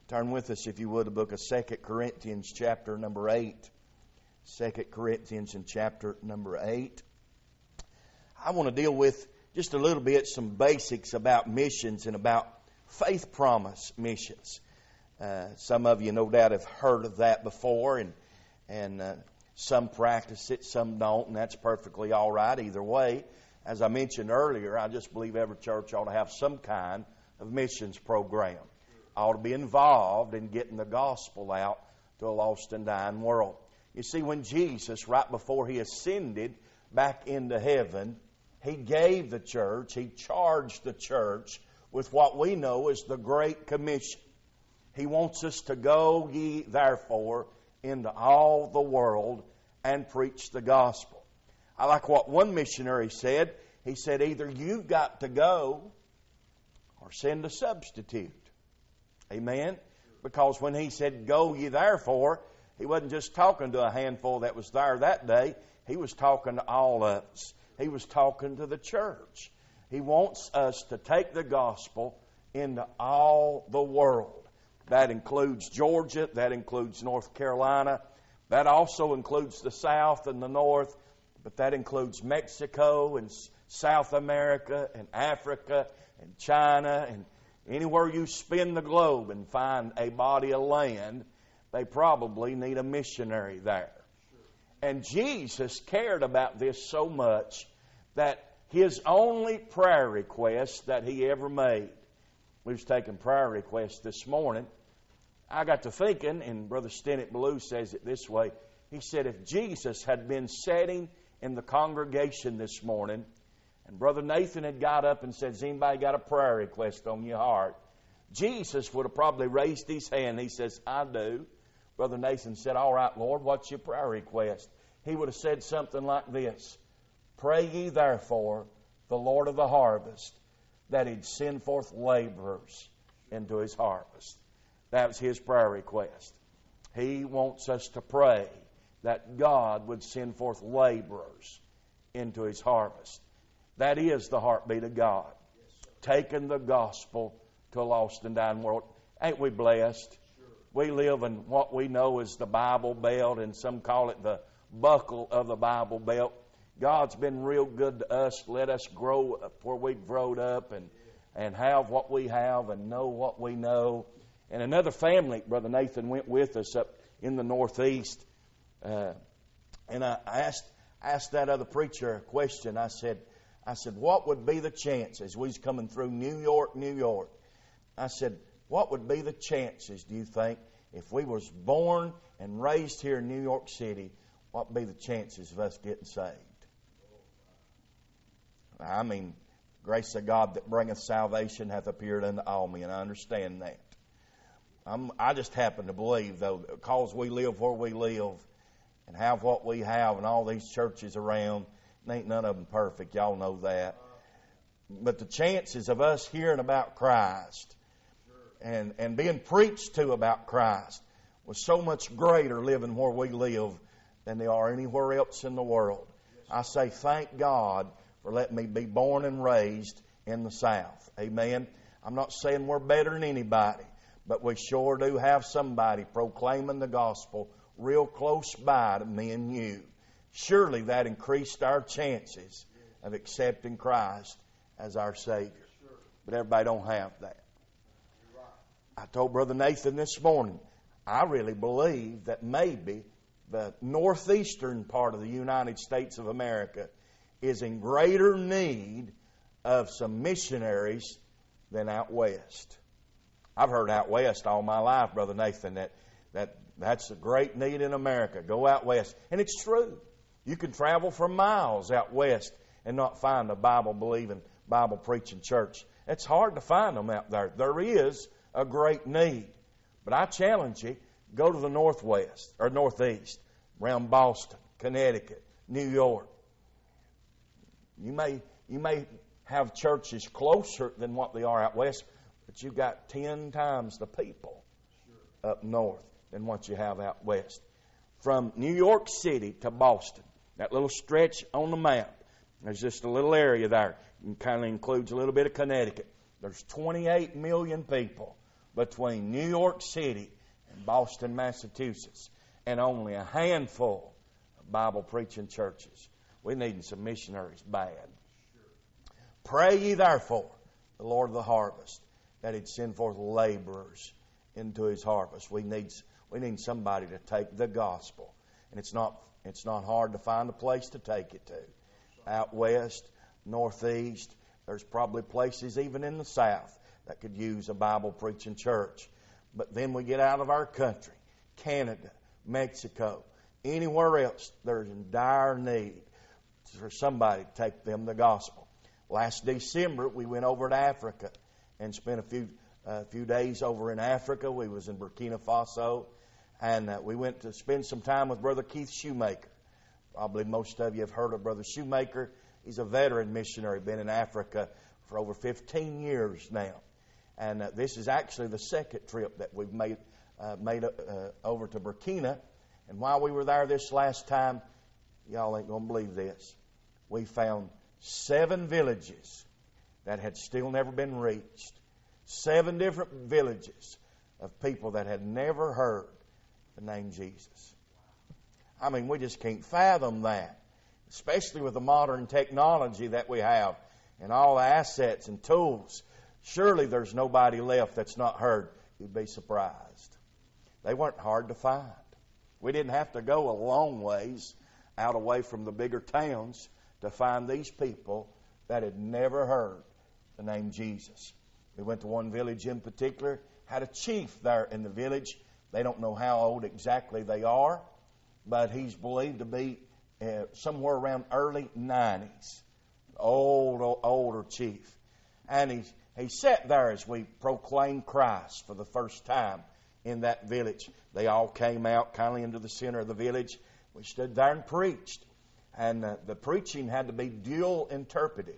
Turn with us, if you would, the book of 2 Corinthians chapter number 8. 2 Corinthians in chapter number 8. I want to deal with just a little bit some basics about missions and about faith promise missions. Some of you no doubt have heard of that before, and some practice it, some don't, and that's perfectly all right either way. As I mentioned earlier, I just believe every church ought to have some kind of missions program. Ought to be involved in getting the gospel out to a lost and dying world. You see, when Jesus, right before He ascended back into heaven, He gave the church, He charged the church with what we know as the Great Commission. He wants us to go ye therefore into all the world and preach the gospel. I like what one missionary said. He said, either you've got to go or send a substitute. Amen? Because when He said, go ye therefore, He wasn't just talking to a handful that was there that day. He was talking to all of us. He was talking to the church. He wants us to take the gospel into all the world. That includes Georgia. That includes North Carolina. That also includes the South and the North. But that includes Mexico and South America and Africa and China and anywhere you spin the globe and find a body of land, they probably need a missionary there. And Jesus cared about this so much that His only prayer request that He ever made. We was taking prayer requests this morning. I got to thinking, and Brother Stennett Ballou says it this way. He said, if Jesus had been sitting in the congregation this morning, and Brother Nathan had got up and said, has anybody got a prayer request on your heart? Jesus would have probably raised his hand. He says, I do. Brother Nathan said, all right, Lord, what's your prayer request? He would have said something like this. Pray ye therefore the Lord of the harvest that He'd send forth laborers into His harvest. That was his prayer request. He wants us to pray that God would send forth laborers into His harvest. That is the heartbeat of God. Taking the gospel to a lost and dying world. Ain't we blessed? Sure. We live in what we know as the Bible Belt, and some call it the buckle of the Bible Belt. God's been real good to us. Let us grow up where we've grown up and have what we have and know what we know. And another family, Brother Nathan went with us up in the Northeast. And I asked that other preacher a question. I said, what would be the chances? We was coming through New York. I said, what would be the chances, do you think, if we was born and raised here in New York City, what would be the chances of us getting saved? I mean, grace of God that bringeth salvation hath appeared unto all men. I understand that. I just happen to believe, though, because we live where we live and have what we have and all these churches around, ain't none of them perfect. Y'all know that. But the chances of us hearing about Christ and being preached to about Christ was so much greater living where we live than they are anywhere else in the world. I say thank God for letting me be born and raised in the South. Amen. I'm not saying we're better than anybody, but we sure do have somebody proclaiming the gospel real close by to me and you. Surely that increased our chances of accepting Christ as our Savior. But everybody don't have that. I told Brother Nathan this morning, I really believe that maybe the northeastern part of the United States of America is in greater need of some missionaries than out west. I've heard out west all my life, Brother Nathan, that's a great need in America. Go out west. And it's true. You can travel for miles out west and not find a Bible-believing, Bible-preaching church. It's hard to find them out there. There is a great need. But I challenge you, go to the northwest or northeast, around Boston, Connecticut, New York. You may have churches closer than what they are out west, but you've got 10 times the people up north than what you have out west. From New York City to Boston, that little stretch on the map, there's just a little area there. It kind of includes a little bit of Connecticut. There's 28 million people between New York City and Boston, Massachusetts, and only a handful of Bible preaching churches. We need some missionaries bad. Pray ye therefore the Lord of the harvest that He'd send forth laborers into His harvest. We need somebody to take the gospel, and it's not hard to find a place to take it to. Out west, northeast, there's probably places even in the south that could use a Bible preaching church. But then we get out of our country, Canada, Mexico, anywhere else, there's in dire need for somebody to take them the gospel. Last December, we went over to Africa and spent a few days over in Africa. We was in Burkina Faso, and we went to spend some time with Brother Keith Shoemaker. Probably most of you have heard of Brother Shoemaker. He's a veteran missionary, been in Africa for over 15 years now. And this is actually the second trip that we've made over to Burkina. And while we were there this last time, y'all ain't going to believe this, we found 7 villages that had still never been reached. 7 different villages of people that had never heard the name Jesus. I mean, we just can't fathom that, especially with the modern technology that we have and all the assets and tools. Surely there's nobody left that's not heard. You'd be surprised. They weren't hard to find. We didn't have to go a long ways out away from the bigger towns to find these people that had never heard the name Jesus. We went to one village in particular, had a chief there in the village. They don't know how old exactly they are, but he's believed to be somewhere around early 90s. Older chief. And he sat there as we proclaimed Christ for the first time in that village. They all came out kind of into the center of the village. We stood there and preached. And the preaching had to be dual interpreted.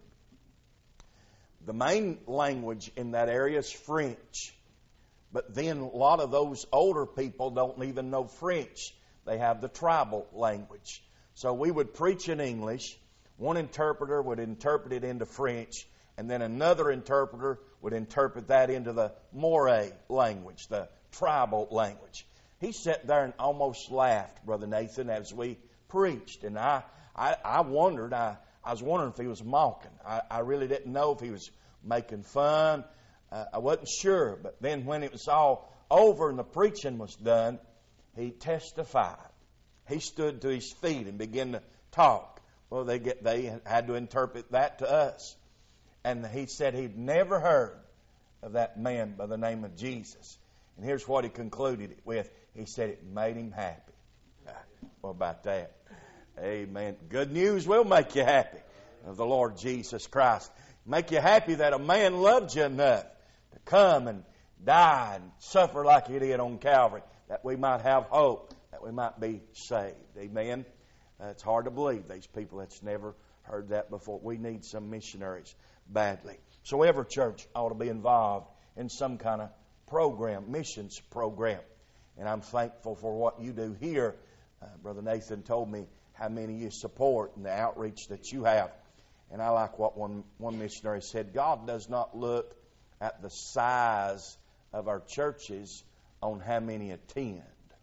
The main language in that area is French. But then a lot of those older people don't even know French. They have the tribal language. So we would preach in English. One interpreter would interpret it into French. And then another interpreter would interpret that into the Moray language, the tribal language. He sat there and almost laughed, Brother Nathan, as we preached. And I wondered, I was wondering if he was mocking. I really didn't know if he was making fun. I wasn't sure. But then when it was all over and the preaching was done, he testified. He stood to his feet and began to talk. Well, they had to interpret that to us. And he said he'd never heard of that man by the name of Jesus. And here's what he concluded it with. He said it made him happy. What about that? Amen. Good news will make you happy of the Lord Jesus Christ. Make you happy that a man loved you enough to come and die and suffer like He did on Calvary, that we might have hope, that we might be saved. Amen. It's hard to believe these people that's never heard that before. We need some missionaries badly. So every church ought to be involved in some kind of program, missions program. And I'm thankful for what you do here. Brother Nathan told me how many you support and the outreach that you have. And I like what one missionary said. God does not look at the size of our churches on how many attend.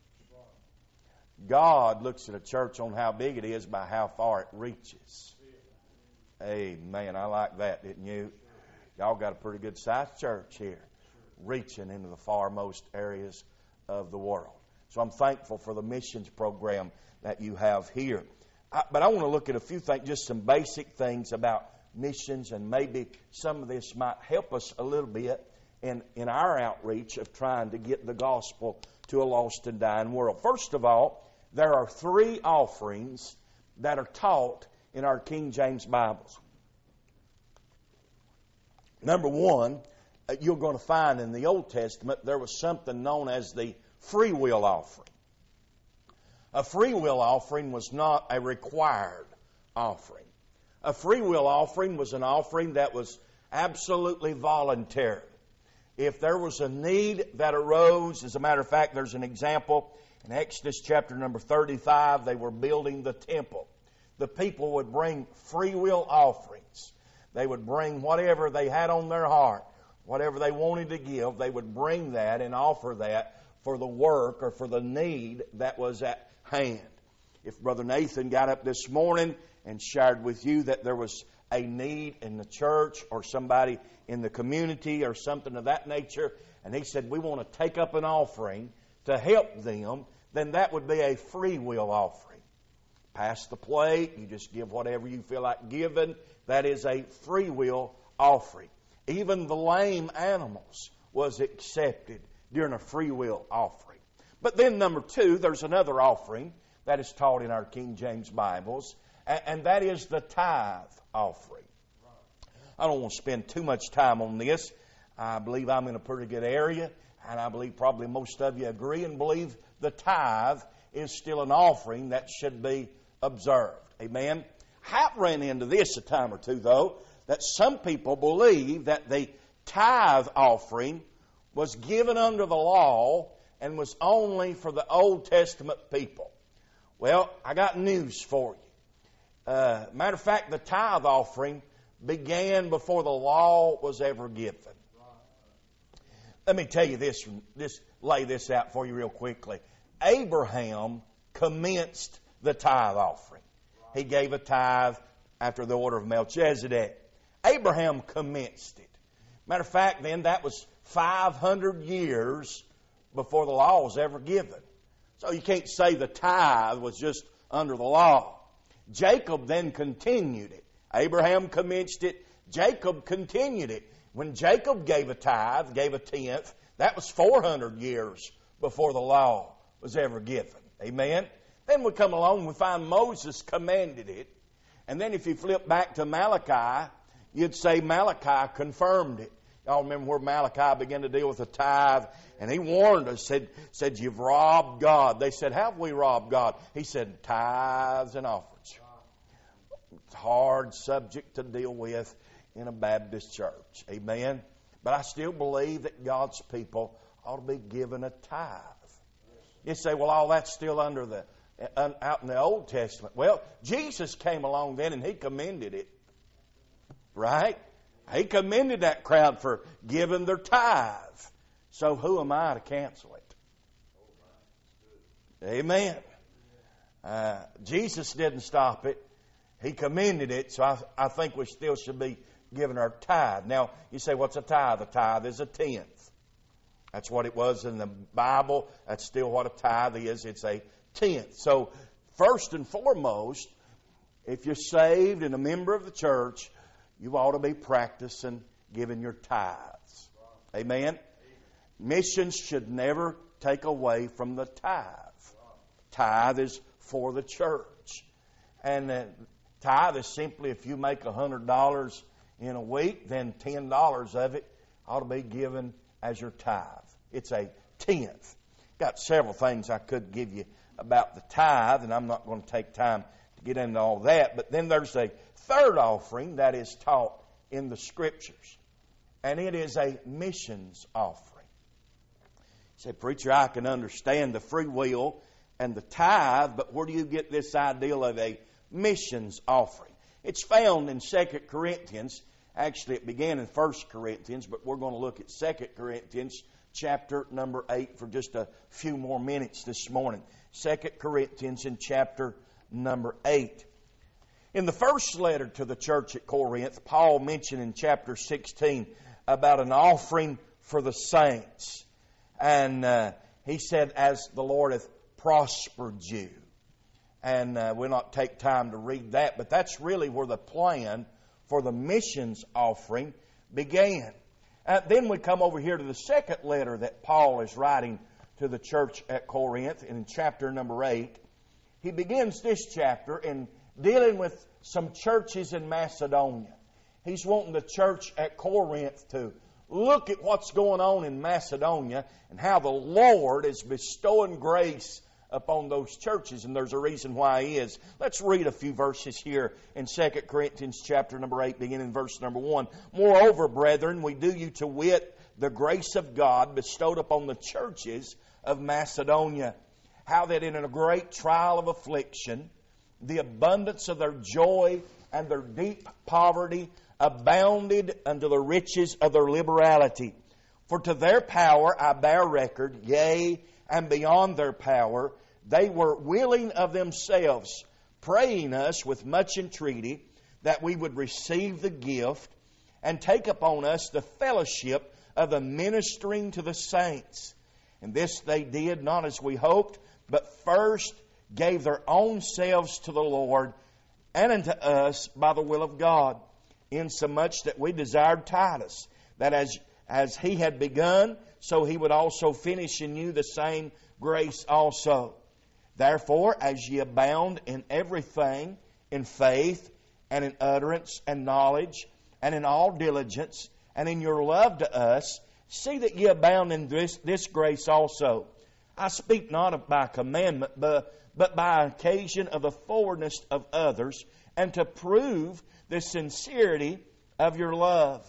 God looks at a church on how big it is by how far it reaches. Amen. I like that, didn't you? Y'all got a pretty good sized church here, reaching into the farmost areas of the world. So I'm thankful for the missions program that you have here. But I want to look at a few things, just some basic things about missions, and maybe some of this might help us a little bit in our outreach of trying to get the gospel to a lost and dying world. First of all, there are 3 offerings that are taught in our King James Bibles. Number 1, you're going to find in the Old Testament there was something known as the free will offering. A free will offering was not a required offering. A free will offering was an offering that was absolutely voluntary. If there was a need that arose, as a matter of fact, there's an example in Exodus chapter number 35. They were building the temple. The people would bring free will offerings. They would bring whatever they had on their heart whatever they wanted to give, they would bring that and offer that for the work or for the need that was at hand. If Brother Nathan got up this morning and shared with you that there was a need in the church or somebody in the community or something of that nature, and he said, we want to take up an offering to help them, then that would be a free will offering. Pass the plate, you just give whatever you feel like giving. That is a free will offering. Even the lame animals was accepted during a free will offering. But then number 2, there's another offering that is taught in our King James Bibles, and that is the tithe offering. I don't want to spend too much time on this. I believe I'm in a pretty good area, and I believe probably most of you agree and believe the tithe is still an offering that should be observed. Amen? I have ran into this a time or two, though, that some people believe that the tithe offering was given under the law and was only for the Old Testament people. Well, I got news for you. Matter of fact, the tithe offering began before the law was ever given. Let me tell you this, just lay this out for you real quickly. Abraham commenced the tithe offering. He gave a tithe after the order of Melchizedek. Abraham commenced it. Matter of fact, then, that was 500 years before the law was ever given. So you can't say the tithe was just under the law. Jacob then continued it. Abraham commenced it. Jacob continued it. When Jacob gave a tithe, gave a tenth, that was 400 years before the law was ever given. Amen? Then we come along and we find Moses commanded it. And then if you flip back to Malachi, you'd say Malachi confirmed it. Y'all remember where Malachi began to deal with the tithe, and he warned us, said you've robbed God. They said, how have we robbed God? He said, tithes and offerings. It's a hard subject to deal with in a Baptist church. Amen? But I still believe that God's people ought to be given a tithe. You say, well, all that's still out in the Old Testament. Well, Jesus came along then and He commended it. Right? He commended that crowd for giving their tithe. So who am I to cancel it? Amen. Jesus didn't stop it. He commended it, so I think we still should be giving our tithe. Now, you say, what's a tithe? A tithe is a tenth. That's what it was in the Bible. That's still what a tithe is. It's a tenth. So, first and foremost, if you're saved and a member of the church, you ought to be practicing giving your tithes. Amen? Missions should never take away from the tithe. Tithe is for the church. And tithe is simply if you make $100 in a week, then $10 of it ought to be given as your tithe. It's a tenth. Got several things I could give you about the tithe, and I'm not going to take time to get into all that. But then there's a third offering that is taught in the Scriptures, and it is a missions offering. You say, preacher, I can understand the free will and the tithe, but where do you get this idea of a missions offering? It's found in 2 Corinthians. Actually, it began in 1 Corinthians, but we're going to look at 2 Corinthians chapter number 8 for just a few more minutes this morning. 2 Corinthians in chapter number 8. In the first letter to the church at Corinth, Paul mentioned in chapter 16 about an offering for the saints. And he said, as the Lord hath prospered you. And we'll not take time to read that, but that's really where the plan for the missions offering began. Then we come over here to the second letter that Paul is writing to the church at Corinth in chapter number 8. He begins this chapter in dealing with some churches in Macedonia. He's wanting the church at Corinth to look at what's going on in Macedonia and how the Lord is bestowing grace upon those churches, and there's a reason why He is. Let's read a few verses here in 2 Corinthians chapter number 8, beginning in verse number 1. Moreover, brethren, we do you to wit the grace of God bestowed upon the churches of Macedonia, how that in a great trial of affliction, the abundance of their joy and their deep poverty abounded unto the riches of their liberality. For to their power I bear record, yea, and beyond their power, they were willing of themselves, praying us with much entreaty, that we would receive the gift, and take upon us the fellowship of the ministering to the saints. And this they did not as we hoped, but first gave their own selves to the Lord, and unto us by the will of God, insomuch that we desired Titus, that as he had begun, so he would also finish in you the same grace also. Therefore, as ye abound in everything, in faith, and in utterance, and knowledge, and in all diligence, and in your love to us, see that ye abound in this grace also. I speak not by commandment, but by occasion of the forwardness of others, and to prove the sincerity of your love.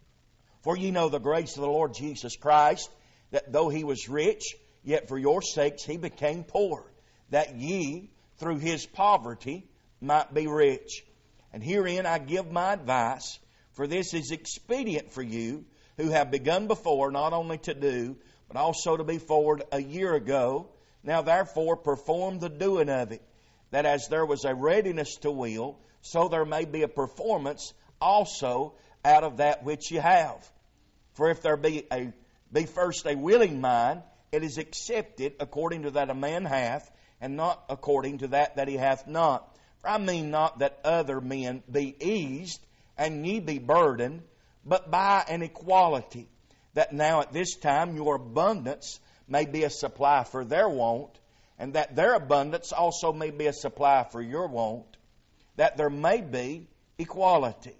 For ye know the grace of the Lord Jesus Christ, that though he was rich, yet for your sakes he became poor, that ye, through his poverty, might be rich. And herein I give my advice, for this is expedient for you, who have begun before, not only to do, but also to be forward a year ago. Now therefore perform the doing of it, that as there was a readiness to will, so there may be a performance also out of that which you have. For if there be first a willing mind, it is accepted according to that a man hath, and not according to that he hath not. For I mean not that other men be eased, and ye be burdened, but by an equality, that now at this time your abundance may be a supply for their want, and that their abundance also may be a supply for your want, that there may be equality.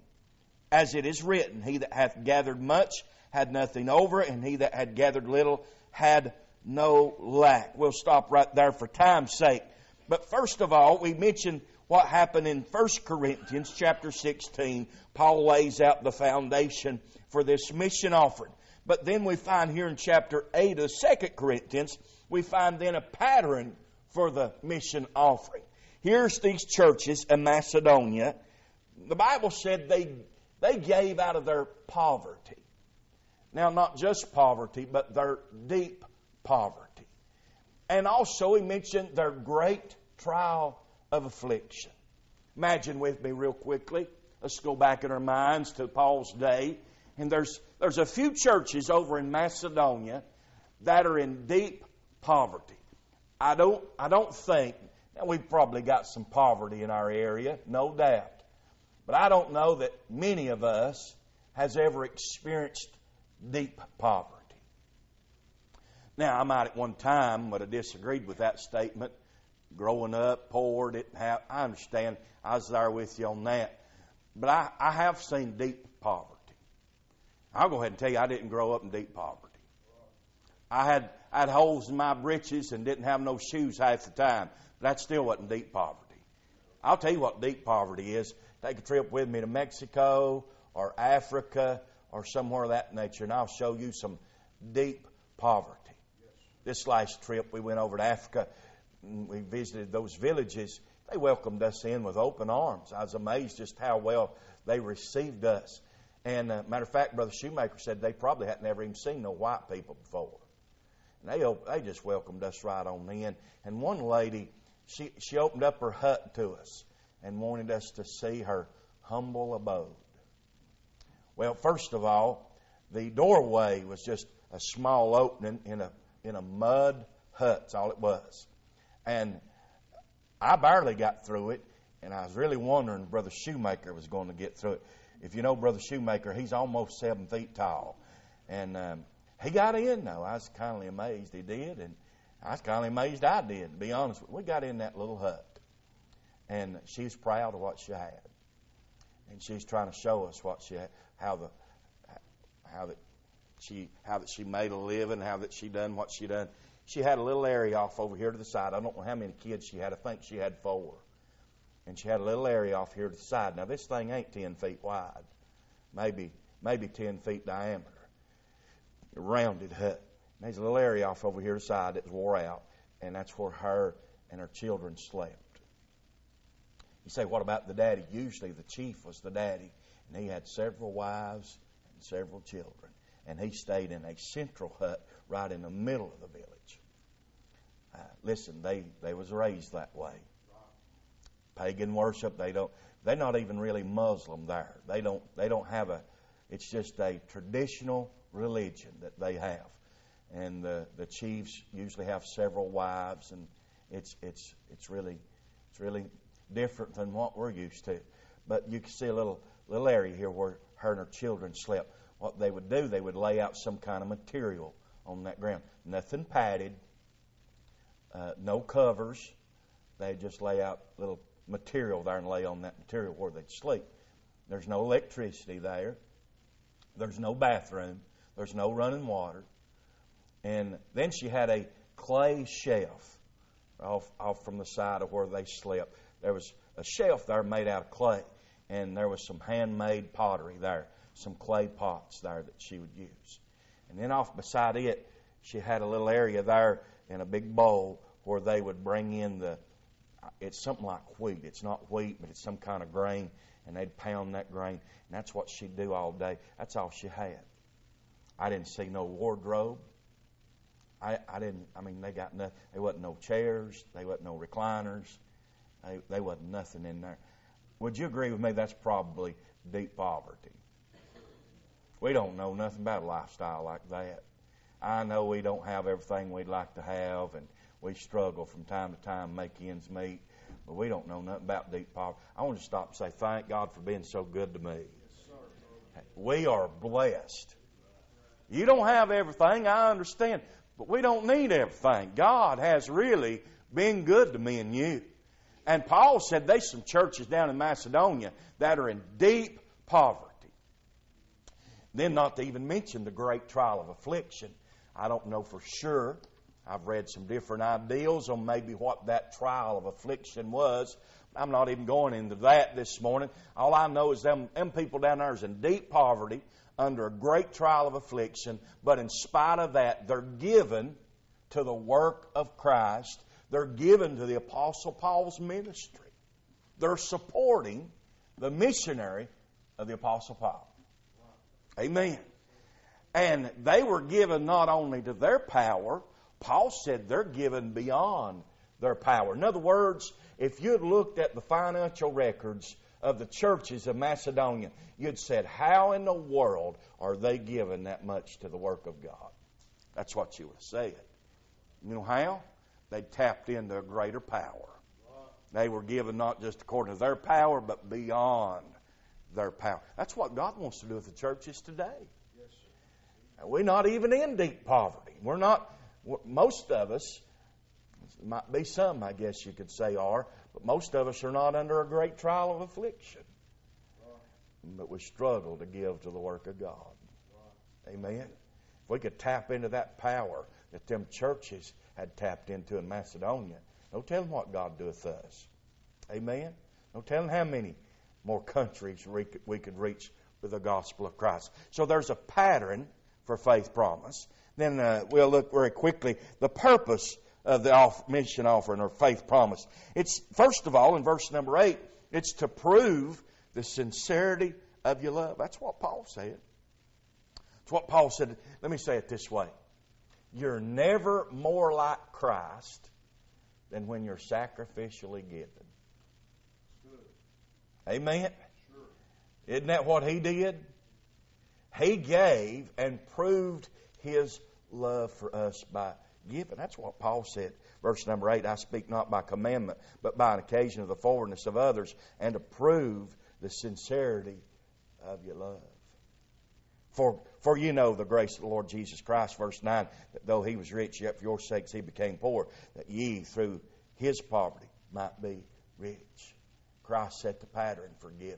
As it is written, he that hath gathered much had nothing over, and he that had gathered little had no lack. We'll stop right there for time's sake. But first of all, we mentioned what happened in 1 Corinthians chapter 16. Paul lays out the foundation for this mission offering. But then we find here in chapter 8 of 2 Corinthians, we find then a pattern for the mission offering. Here's these churches in Macedonia. The Bible said they gave out of their poverty. Now, not just poverty, but their deep poverty. And also, he mentioned their great trial of affliction. Imagine with me real quickly. Let's go back in our minds to Paul's day. And there's a few churches over in Macedonia that are in deep poverty. I don't think, now we've probably got some poverty in our area, no doubt. But I don't know that many of us has ever experienced deep poverty. Now, I might at one time would have disagreed with that statement. Growing up, poor, didn't have, I understand. I was there with you on that. But I have seen deep poverty. I'll go ahead and tell you, I didn't grow up in deep poverty. I had holes in my breeches and didn't have no shoes half the time. But that still wasn't deep poverty. I'll tell you what deep poverty is. Take a trip with me to Mexico or Africa or somewhere of that nature, and I'll show you some deep poverty. This last trip, we went over to Africa. We visited those villages. They welcomed us in with open arms. I was amazed just how well they received us. And matter of fact, Brother Shoemaker said they probably hadn't ever even seen no white people before. And they just welcomed us right on in. And one lady, she opened up her hut to us and wanted us to see her humble abode. Well, first of all, the doorway was just a small opening in a mud hut. That's all it was. And I barely got through it, and I was really wondering if Brother Shoemaker was going to get through it. If you know Brother Shoemaker, he's almost 7 feet tall. And he got in, though. I was kind of amazed he did, and I was kind of amazed I did, to be honest with you. We got in that little hut, and she's proud of what she had. And she's trying to show us what she had, how that she made a living, how that she done what she done. She had a little area off over here to the side. I don't know how many kids she had. I think she had 4. And she had a little area off here to the side. Now, this thing ain't 10 feet wide. Maybe 10 feet diameter. A rounded hut. And there's a little area off over here to the side that's wore out. And that's where her and her children slept. You say, what about the daddy? Usually the chief was the daddy, and he had several wives and several children. And he stayed in a central hut right in the middle of the village. Listen, they was raised that way. Pagan worship, they're not even really Muslim there. They don't have it's just a traditional religion that they have. And the chiefs usually have several wives, and it's really different than what we're used to. But you can see a little area here where her and her children slept. What they would do, they would lay out some kind of material on that ground. Nothing padded, no covers. They'd just lay out little material there and lay on that material where they'd sleep. There's no electricity there. There's no bathroom. There's no running water. And then she had a clay shelf off from the side of where they slept. There was a shelf there made out of clay, and there was some handmade pottery there, some clay pots there that she would use. And then off beside it, she had a little area there in a big bowl where they would bring in it's something like wheat. It's not wheat, but it's some kind of grain, and they'd pound that grain, and that's what she'd do all day. That's all she had. I didn't see no wardrobe. They got nothing. There wasn't no chairs. There wasn't no recliners. There wasn't nothing in there. Would you agree with me that's probably deep poverty? We don't know nothing about a lifestyle like that. I know we don't have everything we'd like to have, and we struggle from time to time to make ends meet, but we don't know nothing about deep poverty. I want to stop and say thank God for being so good to me. We are blessed. You don't have everything, I understand, but we don't need everything. God has really been good to me and you. And Paul said there's some churches down in Macedonia that are in deep poverty. Then not to even mention the great trial of affliction. I don't know for sure. I've read some different ideals on maybe what that trial of affliction was. I'm not even going into that this morning. All I know is them people down there is in deep poverty under a great trial of affliction, but in spite of that, they're given to the work of Christ. They're given to the Apostle Paul's ministry. They're supporting the missionary of the Apostle Paul. Amen. And they were given not only to their power, Paul said they're given beyond their power. In other words, if you'd looked at the financial records of the churches of Macedonia, you'd said, how in the world are they given that much to the work of God? That's what you would have said. You know how? They tapped into a greater power. They were given not just according to their power, but beyond their power. That's what God wants to do with the churches today. We're not even in deep poverty. We're not. Most of us, might be some, I guess you could say, are, but most of us are not under a great trial of affliction. But we struggle to give to the work of God. Amen. If we could tap into that power that them churches had tapped into in Macedonia, no telling what God doeth us. Amen. No telling how many more countries we could reach with the gospel of Christ. So there's a pattern for faith promise. Then we'll look very quickly the purpose of the mission offering or faith promise. It's, first of all, in verse number 8, it's to prove the sincerity of your love. That's what Paul said. It's what Paul said. Let me say it this way. You're never more like Christ than when you're sacrificially given. Amen? Sure. Isn't that what he did? He gave and proved his love for us by giving. That's what Paul said. Verse number 8, I speak not by commandment, but by an occasion of the forwardness of others, and to prove the sincerity of your love. For you know the grace of the Lord Jesus Christ, verse 9, that though he was rich, yet for your sakes he became poor, that ye through his poverty might be rich. Christ set the pattern for giving.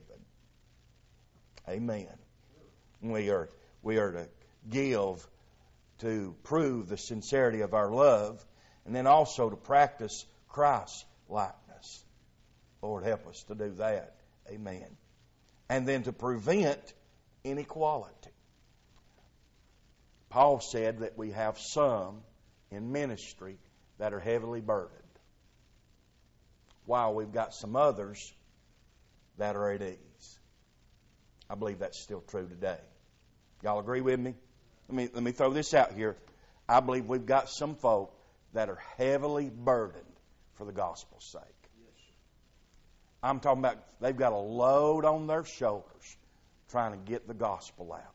Amen. We are to give to prove the sincerity of our love, and then also to practice Christ's likeness. Lord, help us to do that. Amen. And then to prevent inequality. Paul said that we have some in ministry that are heavily burdened, while we've got some others that are at ease. I believe that's still true today. Y'all agree with me? Let me throw this out here. I believe we've got some folk that are heavily burdened for the gospel's sake. I'm talking about they've got a load on their shoulders trying to get the gospel out.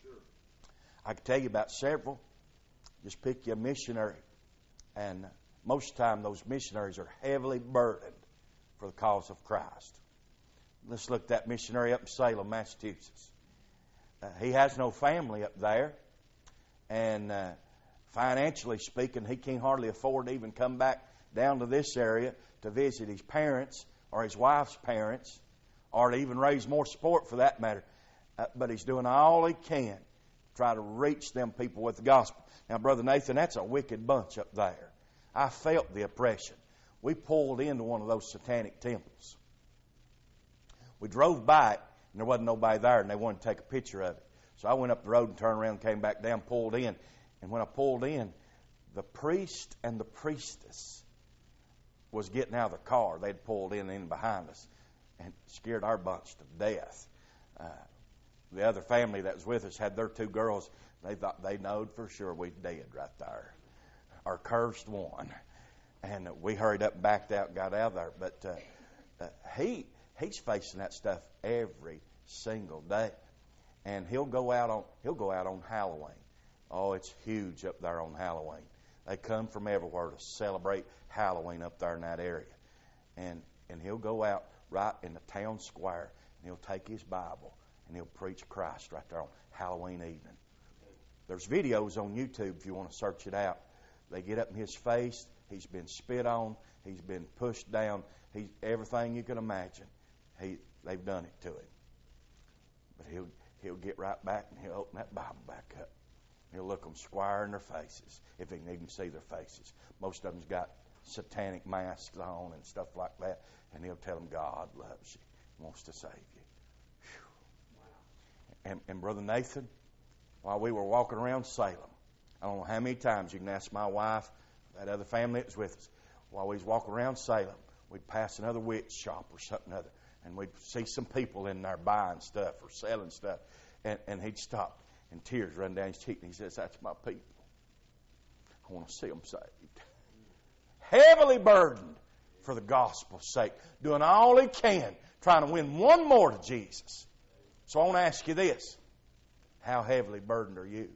I can tell you about several. Just pick you a missionary, and most of the time those missionaries are heavily burdened for the cause of Christ. Let's look at that missionary up in Salem, Massachusetts. He has no family up there, and financially speaking, he can't hardly afford to even come back down to this area to visit his parents or his wife's parents, or to even raise more support for that matter. But he's doing all he can to try to reach them people with the gospel. Now, Brother Nathan, that's a wicked bunch up there. I felt the oppression. We pulled into one of those satanic temples. We drove by it, and there wasn't nobody there, and they wanted to take a picture of it. So I went up the road and turned around and came back down, pulled in. And when I pulled in, the priest and the priestess was getting out of the car. They'd pulled in behind us and scared our bunch to death. The other family that was with us had their 2 girls. They thought they knowed for sure we'd dead right there. Our cursed one. And we hurried up and backed out and got out of there. But he's facing that stuff every single day. And he'll go out on Halloween. Oh, it's huge up there on Halloween. They come from everywhere to celebrate Halloween up there in that area. And he'll go out right in the town square, and he'll take his Bible, and he'll preach Christ right there on Halloween evening. There's videos on YouTube if you want to search it out. They get up in his face. He's been spit on. He's been pushed down. Everything you can imagine. They've done it to him. But he'll get right back, and he'll open that Bible back up. He'll look them square in their faces, if he can even see their faces. Most of them's got satanic masks on and stuff like that. And he'll tell them God loves you, wants to save you. Wow. And Brother Nathan, while we were walking around Salem, I don't know how many times, you can ask my wife, that other family that was with us, while we was walking around Salem, we'd pass another witch shop or something other, and we'd see some people in there buying stuff or selling stuff, and he'd stop, and tears run down his cheek, and he says, "That's my people. I want to see them saved." Heavily burdened for the gospel's sake, doing all he can, trying to win one more to Jesus. So I want to ask you this: how heavily burdened are you?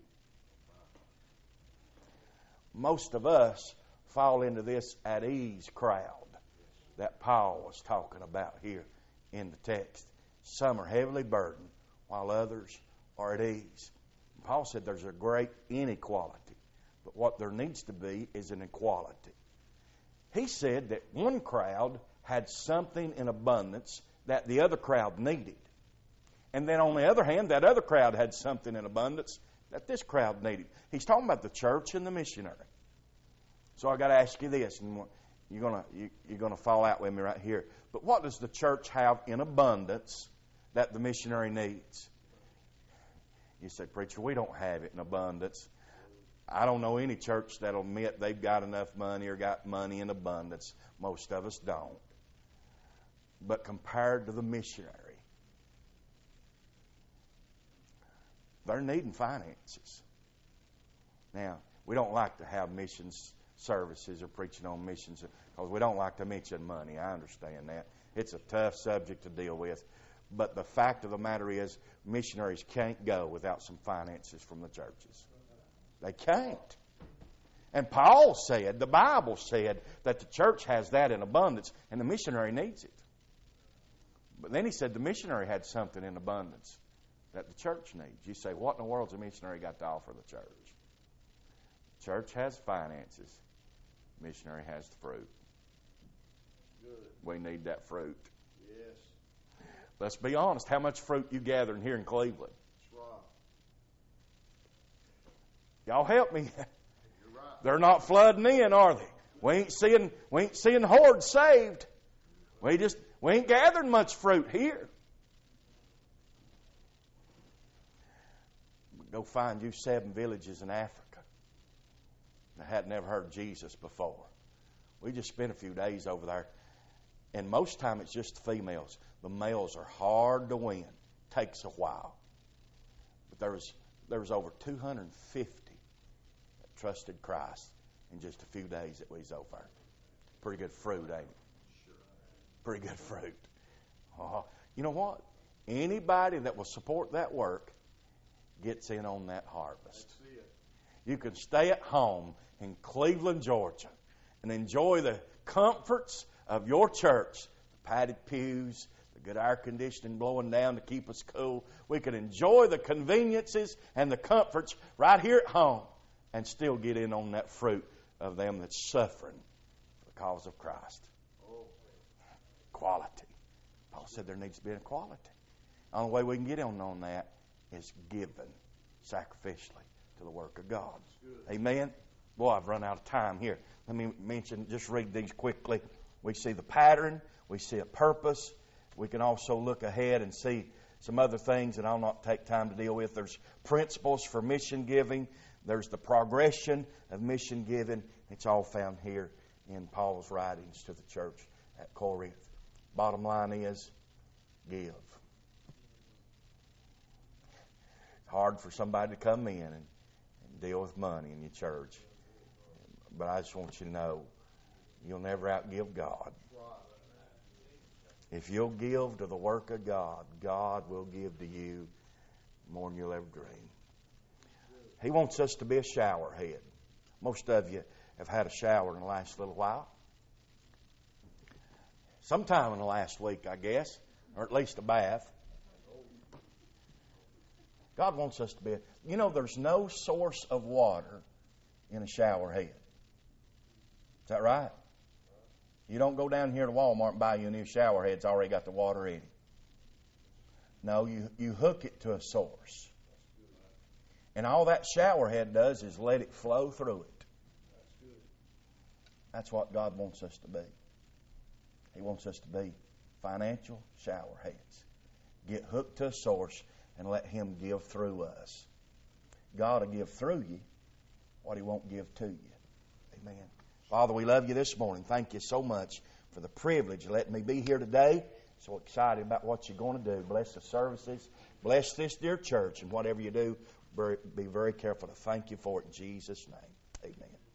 Most of us fall into this at ease crowd that Paul was talking about here in the text. Some are heavily burdened while others are at ease. Paul said there's a great inequality, but what there needs to be is an equality. He said that one crowd had something in abundance that the other crowd needed. And then on the other hand, that other crowd had something in abundance that this crowd needed. He's talking about the church and the missionary. So I got to ask you this, and you're gonna fall out with me right here. But what does the church have in abundance that the missionary needs? You say, "Preacher, we don't have it in abundance." I don't know any church that'll admit they've got enough money or got money in abundance. Most of us don't. But compared to the missionary, they're needing finances. Now, we don't like to have missions services or preaching on missions because we don't like to mention money. I understand that. It's a tough subject to deal with. But the fact of the matter is, missionaries can't go without some finances from the churches. They can't. And Paul said, the Bible said, that the church has that in abundance and the missionary needs it. But then he said the missionary had something in abundance that the church needs. You say, what in the world's a missionary got to offer the church? The church has finances. The missionary has the fruit. Good. We need that fruit. Yes. Let's be honest. How much fruit you gathering here in Cleveland? That's right. Y'all help me. You're right. They're not flooding in, are they? We ain't seeing hordes saved. We ain't gathering much fruit here. Go find you 7 villages in Africa that had never heard Jesus before. We just spent a few days over there. And most time it's just the females. The males are hard to win. Takes a while. But there was over 250 that trusted Christ in just a few days that we was over. Pretty good fruit, ain't it? Pretty good fruit. You know what? Anybody that will support that work gets in on that harvest. You can stay at home in Cleveland, Georgia, and enjoy the comforts of your church. The padded pews, the good air conditioning blowing down to keep us cool. We can enjoy the conveniences and the comforts right here at home and still get in on that fruit of them that's suffering for the cause of Christ. Quality. Paul said there needs to be an equality. The only way we can get on that is given sacrificially to the work of God. Amen? Boy, I've run out of time here. Let me just read these quickly. We see the pattern. We see a purpose. We can also look ahead and see some other things that I'll not take time to deal with. There's principles for mission giving. There's the progression of mission giving. It's all found here in Paul's writings to the church at Corinth. Bottom line is, give. It's hard for somebody to come in and deal with money in your church. But I just want you to know, you'll never outgive God. If you'll give to the work of God, God will give to you more than you'll ever dream. He wants us to be a shower head. Most of you have had a shower in the last little while. Sometime in the last week, I guess, or at least a bath. God wants us to be. There's no source of water in a shower head. Is that right? You don't go down here to Walmart and buy you a new shower head. It's already got the water in it. No, you hook it to a source. And all that shower head does is let it flow through it. That's what God wants us to be. He wants us to be financial shower heads. Get hooked to a source and let Him give through us. God will give through you what He won't give to you. Amen. Father, we love you this morning. Thank you so much for the privilege of letting me be here today. So excited about what you're going to do. Bless the services. Bless this dear church. And whatever you do, be very careful to thank you for it in Jesus' name. Amen.